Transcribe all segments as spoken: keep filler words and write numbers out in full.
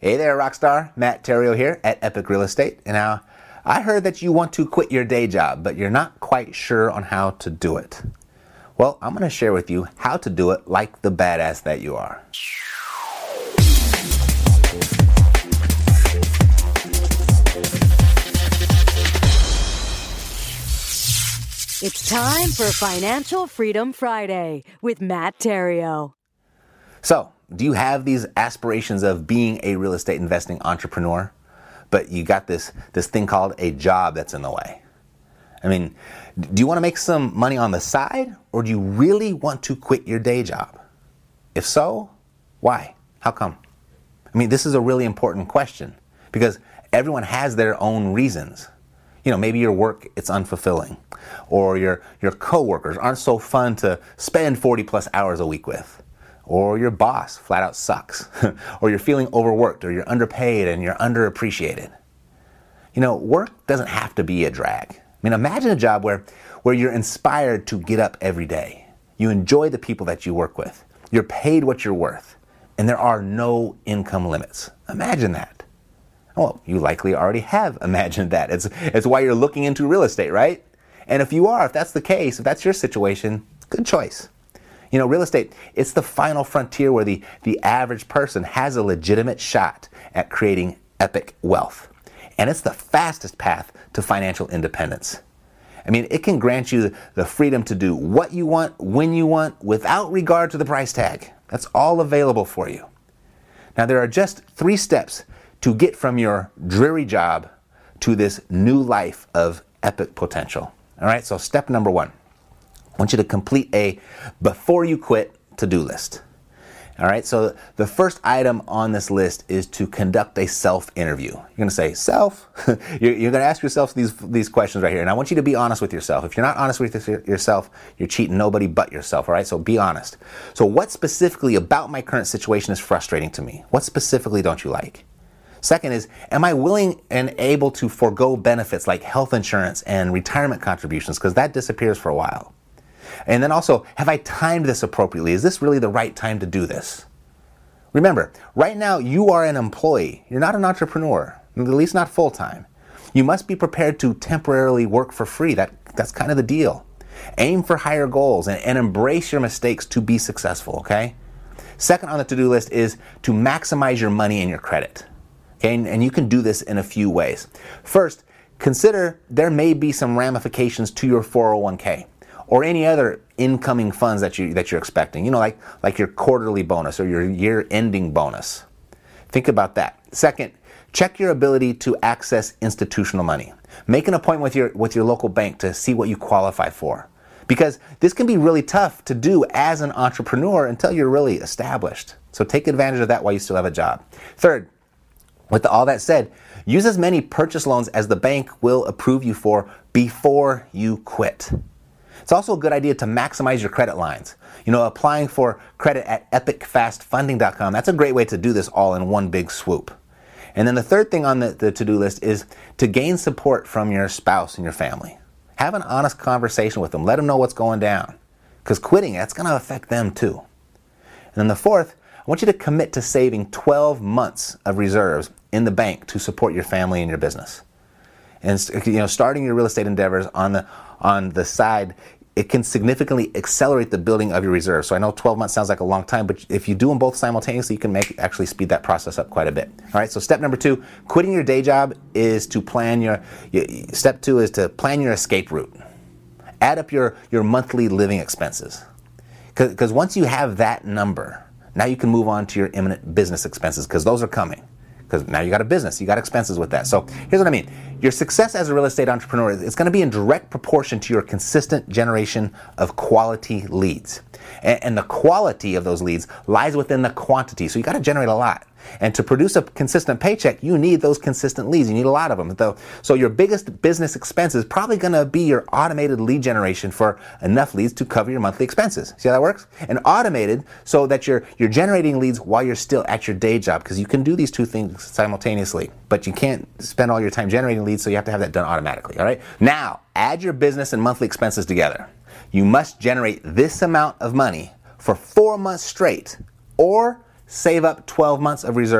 Hey there, Rockstar. Matt Theriault here at Epic Real Estate. And now, I heard that you want to quit your day job, but you're not quite sure on how to do it. Well, I'm going to share with you how to do it like the badass that you are. It's time for Financial Freedom Friday with Matt Theriault. So, do you have these aspirations of being a real estate investing entrepreneur, but you got this, this thing called a job that's in the way? I mean, do you want to make some money on the side, or do you really want to quit your day job? If so, why? How come? I mean, this is a really important question because everyone has their own reasons. You know, maybe your work, it's unfulfilling, or your, your coworkers aren't so fun to spend forty plus hours a week with. Or your boss flat out sucks, or you're feeling overworked, or you're underpaid and you're underappreciated. You know, work doesn't have to be a drag. I mean, imagine a job where, where you're inspired to get up every day. You enjoy the people that you work with. You're paid what you're worth, and there are no income limits. Imagine that. Well, you likely already have imagined that. It's, it's why you're looking into real estate, right? And if you are, if that's the case, if that's your situation, good choice. You know, real estate, it's the final frontier where the, the average person has a legitimate shot at creating epic wealth. And it's the fastest path to financial independence. I mean, it can grant you the freedom to do what you want, when you want, without regard to the price tag. That's all available for you. Now, there are just three steps to get from your dreary job to this new life of epic potential. All right, so step number one. I want you to complete a before you quit to-do list. All right, so the first item on this list is to conduct a self-interview. You're going to say, self? you're you're going to ask yourself these, these questions right here. And I want you to be honest with yourself. If you're not honest with yourself, you're cheating nobody but yourself, all right? So be honest. So what specifically about my current situation is frustrating to me? What specifically don't you like? Second is, am I willing and able to forego benefits like health insurance and retirement contributions? Because that disappears for a while. And then also, have I timed this appropriately? Is this really the right time to do this? Remember, right now you are an employee. You're not an entrepreneur, at least not full-time. You must be prepared to temporarily work for free. That, that's kind of the deal. Aim for higher goals and, and embrace your mistakes to be successful, okay? Second on the to-do list is to maximize your money and your credit. Okay, and, and you can do this in a few ways. First, consider there may be some ramifications to your four oh one k. Or any other incoming funds that you that you're expecting, you know, like like your quarterly bonus or your year-ending bonus. Think about that. Second, check your ability to access institutional money. Make an appointment with your with your local bank to see what you qualify for, because this can be really tough to do as an entrepreneur until you're really established. So take advantage of that while you still have a job. Third, with all that said, use as many purchase loans as the bank will approve you for before you quit. It's also a good idea to maximize your credit lines. You know, applying for credit at epic fast funding dot com, that's a great way to do this all in one big swoop. And then the third thing on the, the to-do list is to gain support from your spouse and your family. Have an honest conversation with them. Let them know what's going down. Because quitting, that's going to affect them too. And then the fourth, I want you to commit to saving twelve months of reserves in the bank to support your family and your business. And you know, starting your real estate endeavors on the on the side, it can significantly accelerate the building of your reserves. So I know twelve months sounds like a long time, but if you do them both simultaneously, you can make actually speed that process up quite a bit. All right. So step number two, quitting your day job is to plan your. Step two is to plan your escape route. Add up your your monthly living expenses, because once you have that number, now you can move on to your imminent business expenses, because those are coming. Because now you got a business, you got expenses with that. So here's what I mean. Your success as a real estate entrepreneur is going to be in direct proportion to your consistent generation of quality leads. And, and the quality of those leads lies within the quantity. So you got to generate a lot. And to produce a consistent paycheck, you need those consistent leads. You need a lot of them. So your biggest business expense is probably going to be your automated lead generation for enough leads to cover your monthly expenses. See how that works? And automated so that you're you're generating leads while you're still at your day job, because you can do these two things simultaneously, but you can't spend all your time generating leads, so you have to have that done automatically. All right? Now, add your business and monthly expenses together. You must generate this amount of money for four months straight, or save up twelve months of reserves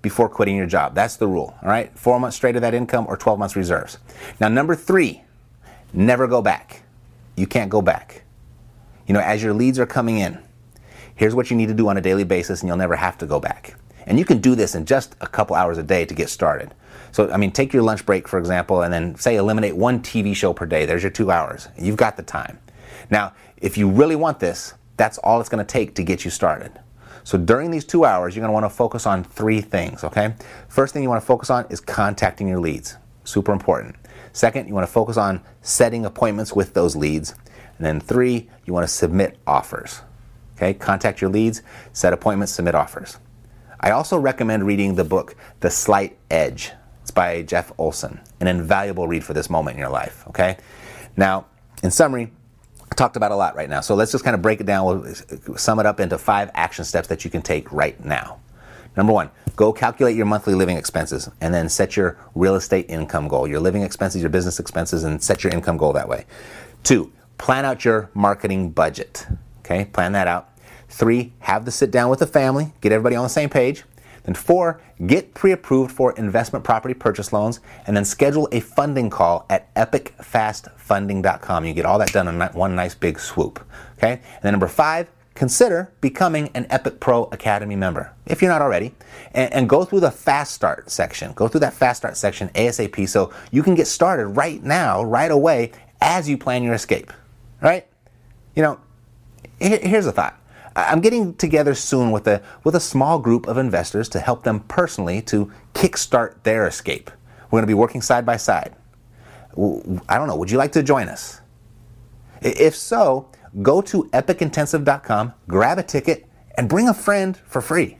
before quitting your job. That's the rule, all right? Four months straight of that income or twelve months reserves. Now, number three, never go back. You can't go back. You know, as your leads are coming in, here's what you need to do on a daily basis, and you'll never have to go back. And you can do this in just a couple hours a day to get started. So, I mean, take your lunch break, for example, and then say eliminate one T V show per day. There's your two hours. You've got the time. Now, if you really want this, that's all it's going to take to get you started. So during these two hours, you're going to want to focus on three things, okay? First thing you want to focus on is contacting your leads. Super important. Second, you want to focus on setting appointments with those leads. And then three, you want to submit offers. Okay, contact your leads, set appointments, submit offers. I also recommend reading the book, The Slight Edge. It's by Jeff Olson, an invaluable read for this moment in your life, okay? Now, in summary, I talked about a lot right now, so let's just kind of break it down. We'll sum it up into five action steps that you can take right now. Number one, go calculate your monthly living expenses and then set your real estate income goal, your living expenses, your business expenses, and set your income goal that way. Two, plan out your marketing budget. Okay, plan that out. Three, have the sit down with the family, get everybody on the same page. Then four, get pre-approved for investment property purchase loans, and then schedule a funding call at epic fast funding dot com. You get all that done in one nice big swoop. Okay, and then number five, consider becoming an Epic Pro Academy member, if you're not already, and, and go through the Fast Start section. Go through that Fast Start section ASAP so you can get started right now, right away, as you plan your escape. All right? You know, here, here's a thought. I'm getting together soon with a with a small group of investors to help them personally to kickstart their escape. We're going to be working side by side. I don't know, would you like to join us? If so, go to epic intensive dot com, grab a ticket, and bring a friend for free.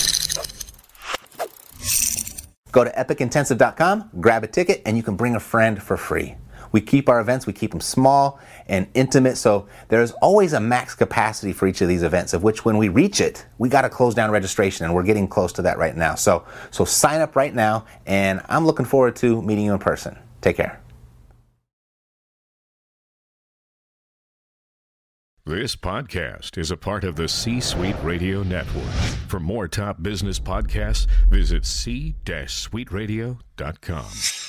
Go to epic intensive dot com, grab a ticket, and you can bring a friend for free. We keep our events, we keep them small and intimate, so there's always a max capacity for each of these events, of which when we reach it, we got to close down registration, and we're getting close to that right now. So, so sign up right now, and I'm looking forward to meeting you in person. Take care. This podcast is a part of the C-Suite Radio Network. For more top business podcasts, visit c suite radio dot com.